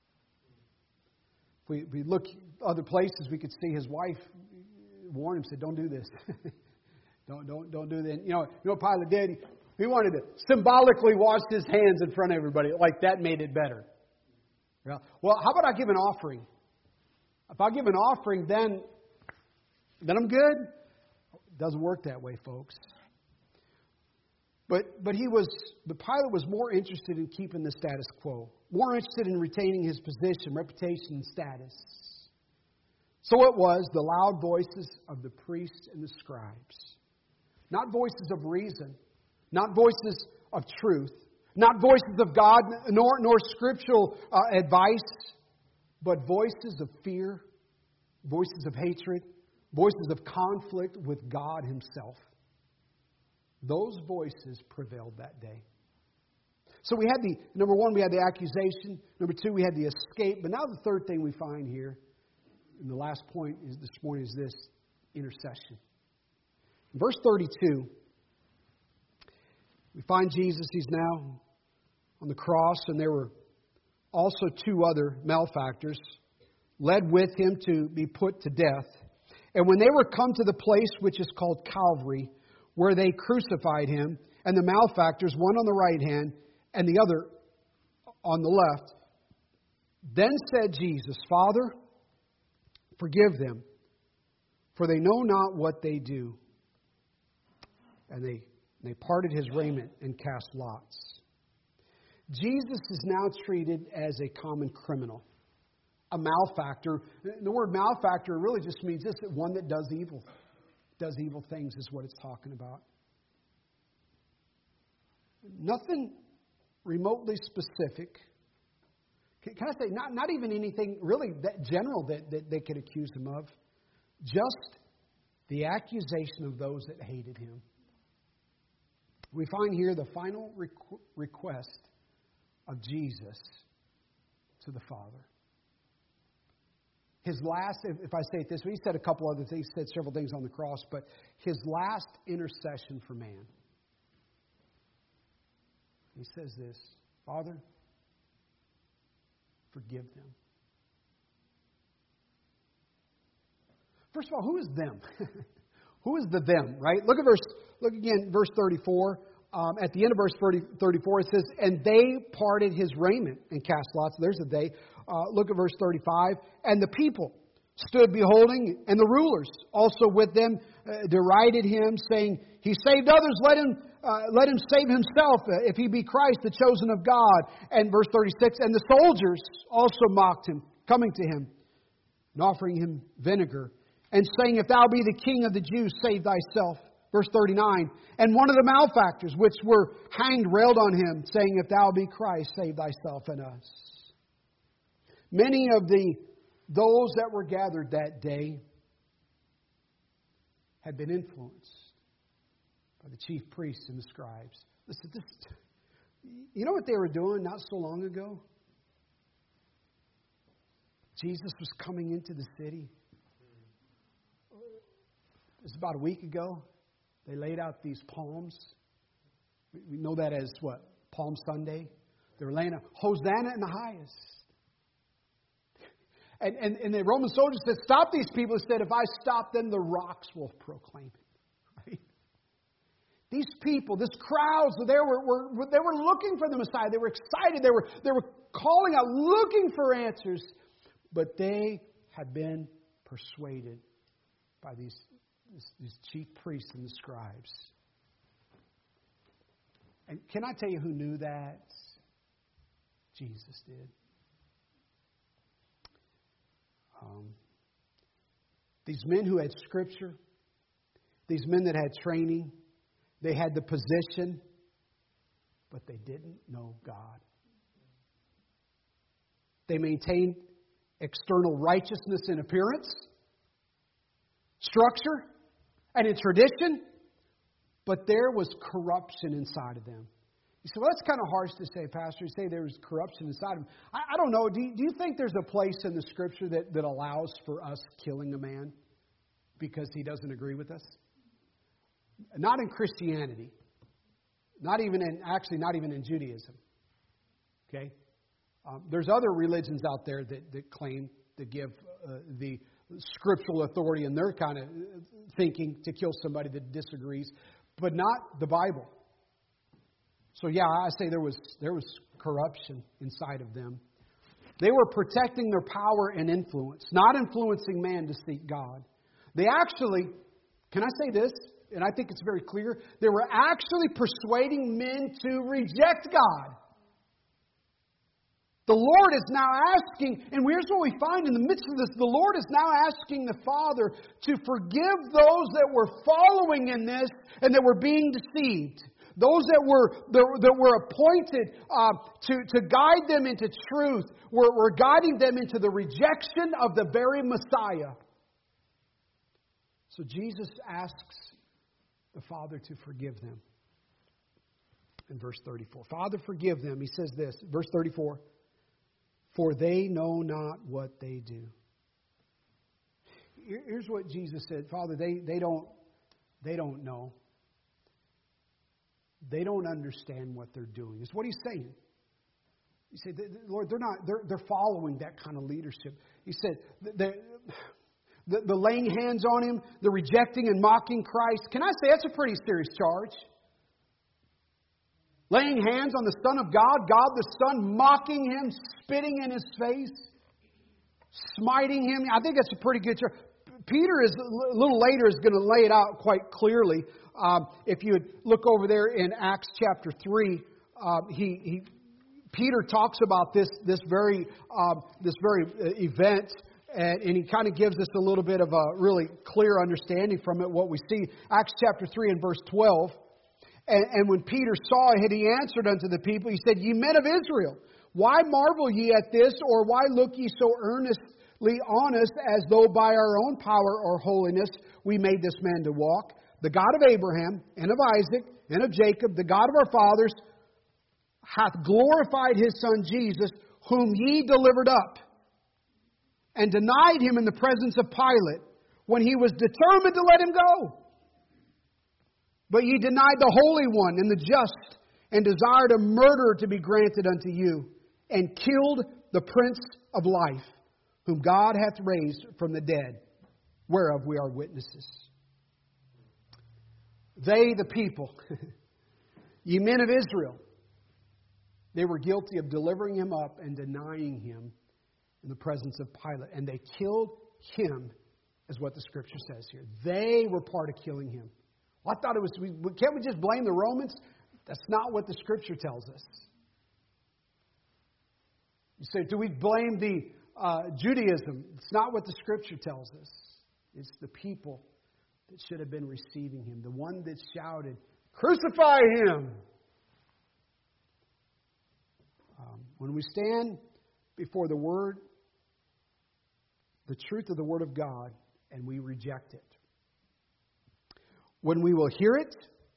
If we look other places, we could see his wife warned him, said, "Don't do this. don't do that." You know what Pilate did? He wanted to symbolically wash his hands in front of everybody, like that made it better. Well, how about I give an offering? If I give an offering, then I'm good. It doesn't work that way, folks. But Pilate was more interested in keeping the status quo, more interested in retaining his position, reputation, and status. So it was the loud voices of the priests and the scribes, not voices of reason, not voices of truth, not voices of God, nor scriptural advice, but voices of fear, voices of hatred, voices of conflict with God Himself. Those voices prevailed that day. So we had number one, we had the accusation. Number two, we had the escape. But now the third thing we find here, and the last point this morning is this, intercession. In verse 32, we find Jesus, He's now on the cross, and there were also two other malefactors led with Him to be put to death. And when they were come to the place which is called Calvary, where they crucified Him, and the malefactors, one on the right hand and the other on the left, then said Jesus, "Father, forgive them, for they know not what they do." And they parted His raiment and cast lots. Jesus is now treated as a common criminal, a malefactor. The word malefactor really just means this, one that does evil. Does evil things is what it's talking about. Nothing remotely specific. Can I say, not even anything really that general that they could accuse Him of. Just the accusation of those that hated Him. We find here the final request of Jesus to the Father. His last, if I say it this way, He said a couple other things, He said several things on the cross, but His last intercession for man. He says this, "Father, forgive them." First of all, who is them? Who is the them, right? Look again, verse 34. At the end of verse 34, it says, "And they parted His raiment and cast lots." There's a they. Look at verse 35. "And the people stood beholding, and the rulers also with them derided Him, saying, He saved others, let him save Himself, if He be Christ, the chosen of God." And verse 36, "And the soldiers also mocked Him, coming to Him, and offering Him vinegar, and saying, If thou be the King of the Jews, save thyself." Verse 39, "And one of the malefactors which were hanged railed on Him, saying, If thou be Christ, save thyself and us." Many of those that were gathered that day had been influenced by the chief priests and the scribes. Listen, you know what they were doing not so long ago? Jesus was coming into the city. It was about a week ago. They laid out these palms. We know that as what? Palm Sunday. They were laying out, "Hosanna in the highest." And the Roman soldiers said, "Stop these people." He said, "If I stop them, the rocks will proclaim it." Right? These people, this crowds, they were looking for the Messiah. They were excited. They were calling out, looking for answers. But they had been persuaded by these these chief priests and the scribes. And can I tell you who knew that? Jesus did. These men who had Scripture, these men that had training, they had the position, but they didn't know God. They maintained external righteousness in appearance, structure, and in tradition, but there was corruption inside of them. You say, well, that's kind of harsh to say, Pastor. You say there was corruption inside of them. I don't know. Do you think there's a place in the Scripture that allows for us killing a man because he doesn't agree with us? Not in Christianity. Not even in Judaism. Okay? There's other religions out there that claim to give the scriptural authority in their kind of thinking to kill somebody that disagrees, but not the Bible. So yeah, I say there was corruption inside of them. They were protecting their power and influence, not influencing man to seek God. They actually, can I say this? And I think it's very clear. They were actually persuading men to reject God. The Lord is now asking, and here's what we find in the midst of this. The Lord is now asking the Father to forgive those that were following in this and that were being deceived. Those that were appointed to guide them into truth were guiding them into the rejection of the very Messiah. So Jesus asks the Father to forgive them. In verse 34. Father, forgive them. He says this, verse 34. For they know not what they do. Here's what Jesus said. Father, they don't know. They don't understand what they're doing. Is what he's saying. He said, Lord, they're following that kind of leadership. He said, the laying hands on him, the rejecting and mocking Christ. Can I say that's a pretty serious charge? Laying hands on the Son of God, God the Son, mocking him, spitting in his face, smiting him. I think that's a pretty good charge. Peter is a little later is going to lay it out quite clearly. If you would look over there in Acts chapter 3, Peter talks about this very event, and he kind of gives us a little bit of a really clear understanding from it. What we see, Acts chapter 3 and verse 12. And when Peter saw it, he answered unto the people, he said, Ye men of Israel, why marvel ye at this, or why look ye so earnestly on us, as though by our own power or holiness we made this man to walk? The God of Abraham, and of Isaac, and of Jacob, the God of our fathers, hath glorified his Son Jesus, whom ye delivered up, and denied him in the presence of Pilate, when he was determined to let him go. But ye denied the Holy One and the just, and desired a murderer to be granted unto you, and killed the Prince of Life, whom God hath raised from the dead, whereof we are witnesses. They, the people, ye men of Israel, they were guilty of delivering him up and denying him in the presence of Pilate. And they killed him, is what the Scripture says here. They were part of killing him. Well, I thought it was, can't we just blame the Romans? That's not what the Scripture tells us. You say, do we blame the Judaism? It's not what the Scripture tells us. It's the people that should have been receiving him. The one that shouted, crucify him! When we stand before the Word, the truth of the Word of God, and we reject it. When we will hear it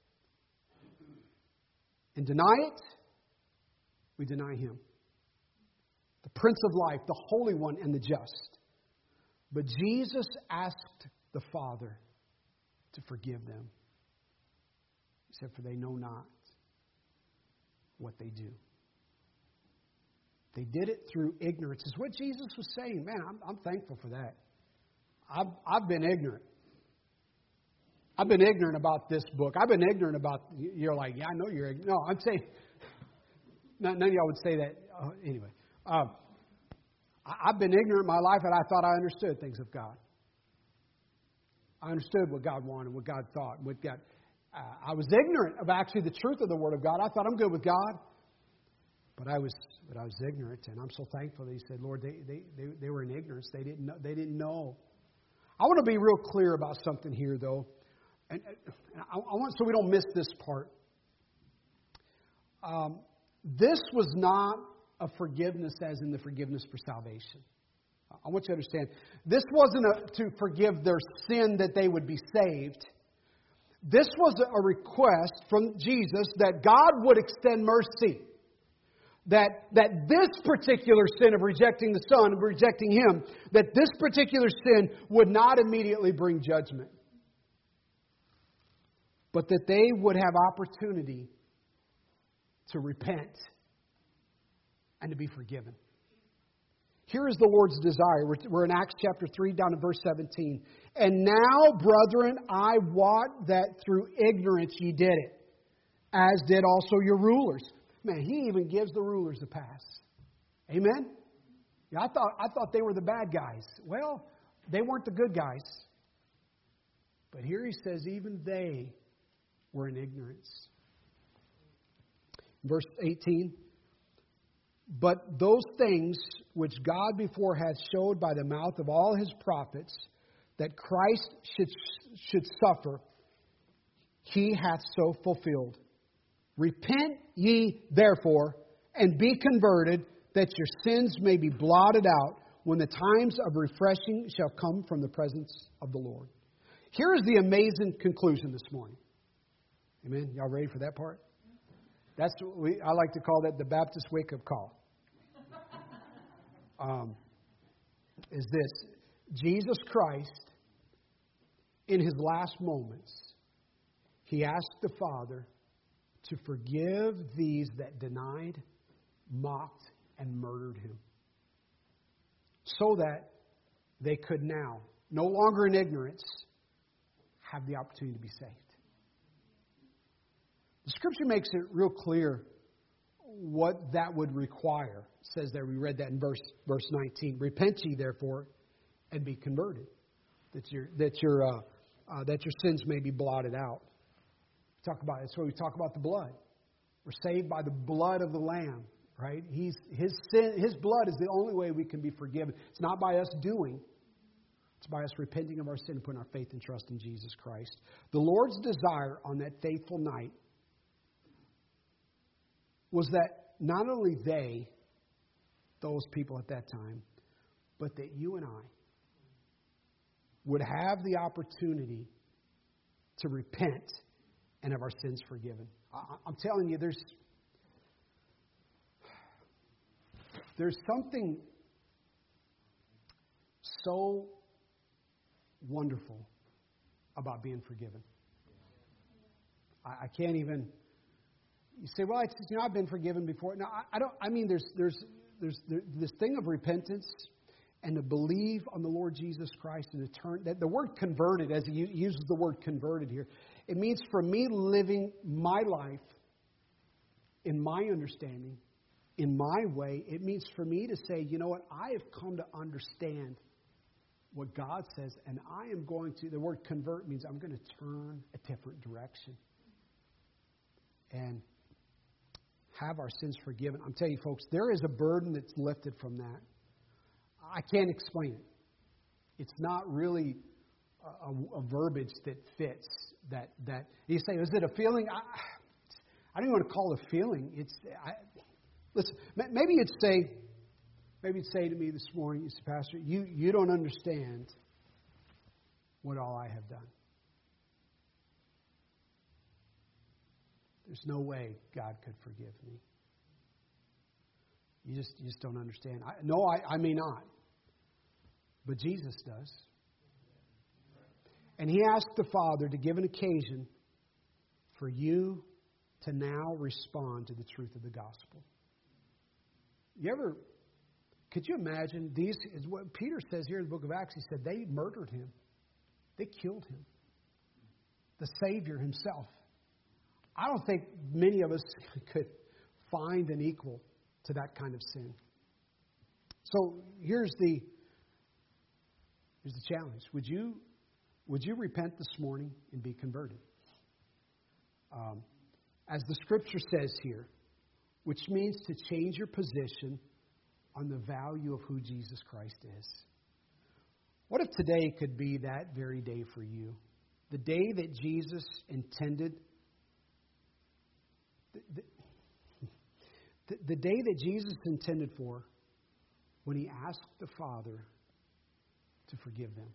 and deny it, we deny Him. The Prince of Life, the Holy One, and the just. But Jesus asked the Father to forgive them. He said, for they know not what they do. They did it through ignorance. Is what Jesus was saying. Man, I'm thankful for that. I've been ignorant. I've been ignorant about this book. I've been ignorant about, you're like, yeah, I know you're ignorant. No, I'm saying, none of y'all would say that. Anyway, I've been ignorant in my life, and I thought I understood things of God. I understood what God wanted, what God thought, I was ignorant of actually the truth of the Word of God. I thought I'm good with God. But I was ignorant, and I'm so thankful that He said, Lord, they were in ignorance. They didn't know. I want to be real clear about something here, though, and I want so we don't miss this part. This was not a forgiveness as in the forgiveness for salvation. I want you to understand. This wasn't to forgive their sin that they would be saved. This was a request from Jesus that God would extend mercy. That this particular sin of rejecting the Son, of rejecting Him, that this particular sin would not immediately bring judgment. But that they would have opportunity to repent and to be forgiven. Here is the Lord's desire. We're in Acts chapter 3 down to verse 17. And now, brethren, I wot that through ignorance ye did it, as did also your rulers. Man, He even gives the rulers a pass. Amen? Yeah, I thought they were the bad guys. Well, they weren't the good guys. But here He says even they were in ignorance. Verse 18. But those things which God before hath showed by the mouth of all His prophets, that Christ should suffer, He hath so fulfilled. Repent ye therefore, and be converted, that your sins may be blotted out, when the times of refreshing shall come from the presence of the Lord. Here is the amazing conclusion this morning. Amen? Y'all ready for that part? That's what I like to call that the Baptist wake-up call. Is this: Jesus Christ, in His last moments, He asked the Father to forgive these that denied, mocked, and murdered Him, so that they could now, no longer in ignorance, have the opportunity to be saved. The Scripture makes it real clear what that would require. It says there, we read that in verse 19. Repent ye therefore, and be converted, that your sins may be blotted out. That's why we talk about the blood. We're saved by the blood of the Lamb, right? His blood is the only way we can be forgiven. It's not by us doing. It's by us repenting of our sin and putting our faith and trust in Jesus Christ. The Lord's desire on that faithful night was that not only those people at that time, but that you and I would have the opportunity to repent and have our sins forgiven. I'm telling you, there's something so wonderful about being forgiven. I can't even. You say, well, I've been forgiven before. No, I don't. I mean, there's this thing of repentance and to believe on the Lord Jesus Christ and to turn. That the word converted, as He uses the word converted here, it means for me living my life in my understanding, in my way. It means for me to say, you know what, I have come to understand what God says, and I am going to. The word convert means I'm going to turn a different direction and have our sins forgiven. I'm telling you, folks, there is a burden that's lifted from that. I can't explain it. It's not really a verbiage that fits that. You say, is it a feeling? I don't even want to call it a feeling. Listen, maybe you'd say to me this morning, you say, Pastor, you don't understand what all I have done. There's no way God could forgive me. You just don't understand. I may not. But Jesus does. And He asked the Father to give an occasion for you to now respond to the truth of the gospel. Could you imagine, these is what Peter says here in the book of Acts. He said they murdered Him. They killed Him. The Savior Himself. I don't think many of us could find an equal to that kind of sin. So here's the challenge. Would you would you repent this morning and be converted? As the Scripture says here, which means to change your position on the value of who Jesus Christ is. What if today could be that very day for you? The day that Jesus intended, the day that Jesus intended for when He asked the Father to forgive them.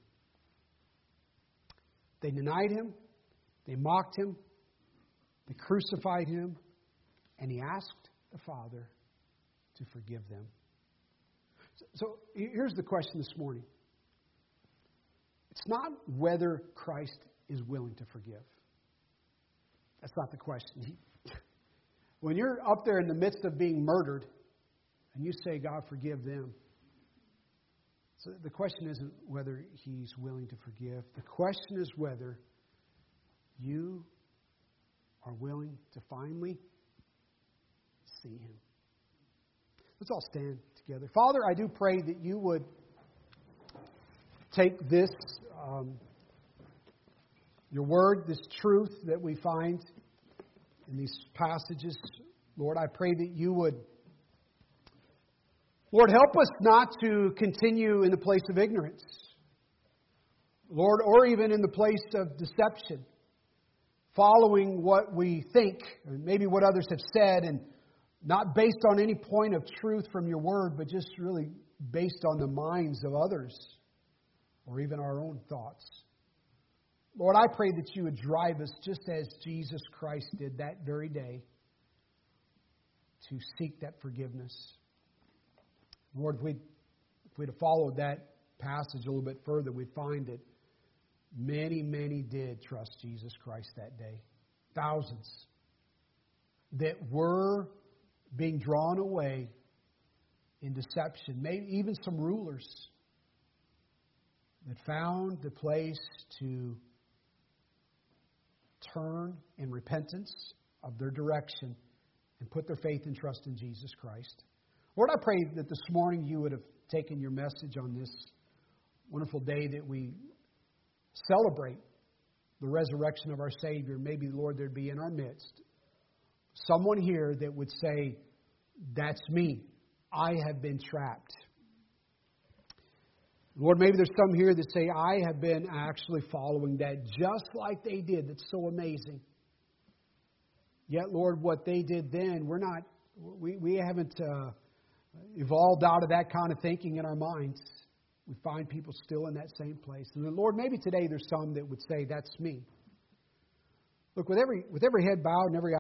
They denied Him, they mocked Him, they crucified Him, and He asked the Father to forgive them. So here's the question this morning. It's not whether Christ is willing to forgive. That's not the question. When you're up there in the midst of being murdered and you say, God, forgive them. So the question isn't whether He's willing to forgive. The question is whether you are willing to finally see Him. Let's all stand together. Father, I do pray that you would take this, your word, this truth that we find in these passages. Lord, I pray that you would, Lord, help us not to continue in the place of ignorance, Lord, or even in the place of deception, following what we think, and maybe what others have said, and not based on any point of truth from your word, but just really based on the minds of others, or even our own thoughts. Lord, I pray that you would drive us just as Jesus Christ did that very day to seek that forgiveness. Lord, if we'd have followed that passage a little bit further, we'd find that many, many did trust Jesus Christ that day. Thousands that were being drawn away in deception. Maybe even some rulers that found the place to turn in repentance of their direction and put their faith and trust in Jesus Christ. Lord, I pray that this morning you would have taken your message on this wonderful day that we celebrate the resurrection of our Savior. Maybe, Lord, there'd be in our midst someone here that would say, that's me. I have been trapped. Lord, maybe there's some here that say, I have been actually following that just like they did. That's so amazing. Yet, Lord, what they did then, we haven't evolved out of that kind of thinking in our minds. We find people still in that same place. And Lord, maybe today there's some that would say, that's me. Look, with every head bowed and every